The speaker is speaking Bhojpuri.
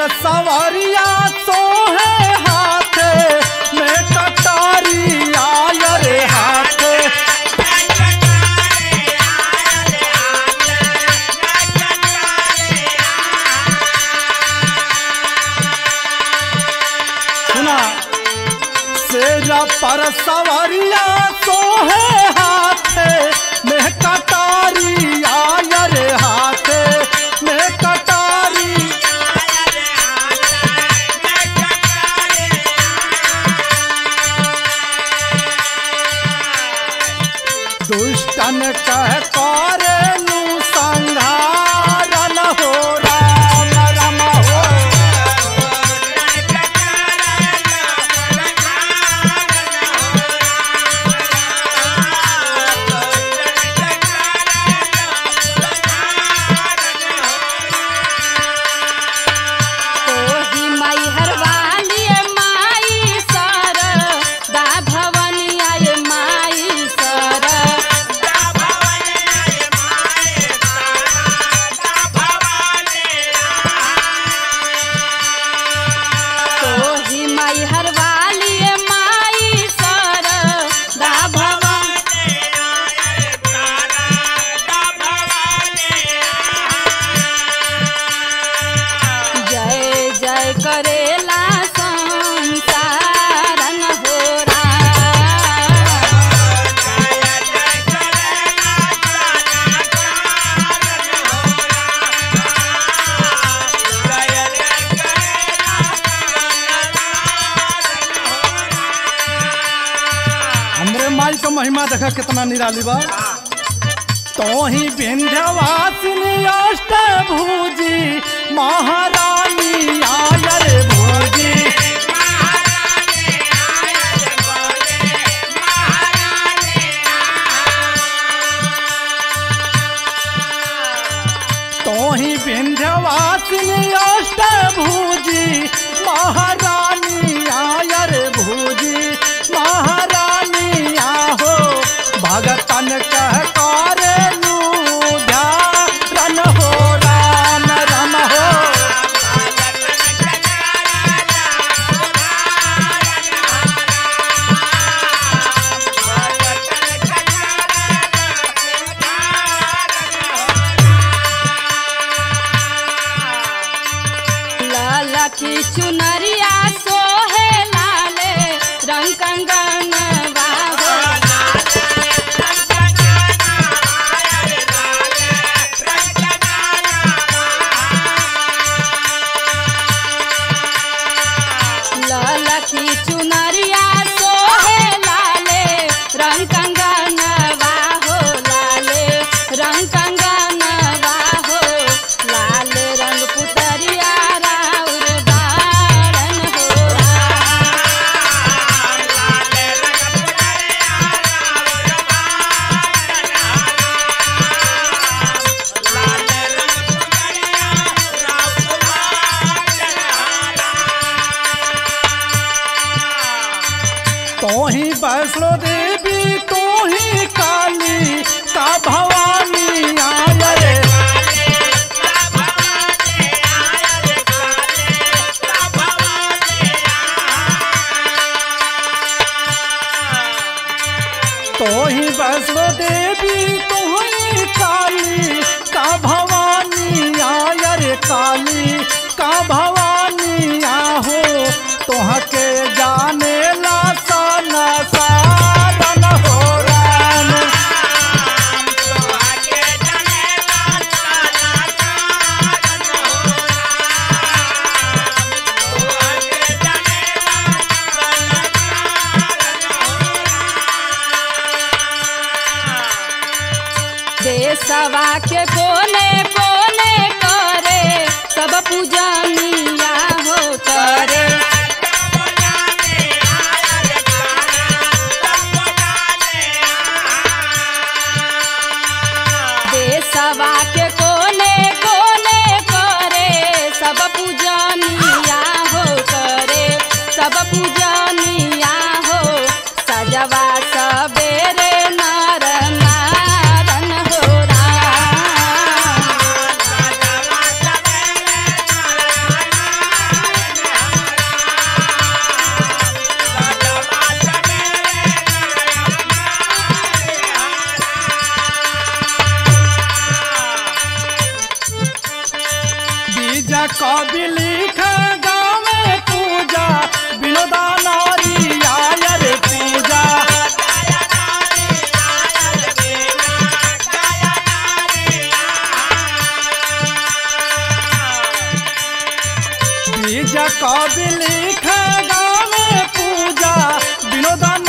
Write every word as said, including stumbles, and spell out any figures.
सवरिया सोहे हाथे में कटारिया रे हाथे। सुना सेरा पर सवरिया सोहे हाथे में कटारिया रे हाथे में कटारी। दुष्टन कह करेलू संहारन हो राम राम हो। करेला संसारन हो हमरे माई का महिमा देखा कितना निराली बा। तो ही विंध्यवासिनी अष्टभुजी महारानी आयर भोजी। तो ही विंध्यवासिनी अष्टभुजी महारानी आयर भोजी महारानी आहो। भगतन कह करेलू ध्यान हो राम राम हो। लाला की चुनरिया सोहे लाले रंग कंगन बाहो। लाला की चुनरिया सोहे लाले रंग कंगन बाहो। लाले रंग कंगन बाहो। लाले रंग पुतरिया राउर बारन हो तो ही वैष्णो देवी तो ही काली का भवानी आये। तो ही वैष्णो देवी तो ही काली का भवानी आये। काली का भवानी आहो तोह के जाने ला सा विजय कवि लिख गावे पूजा विनोदान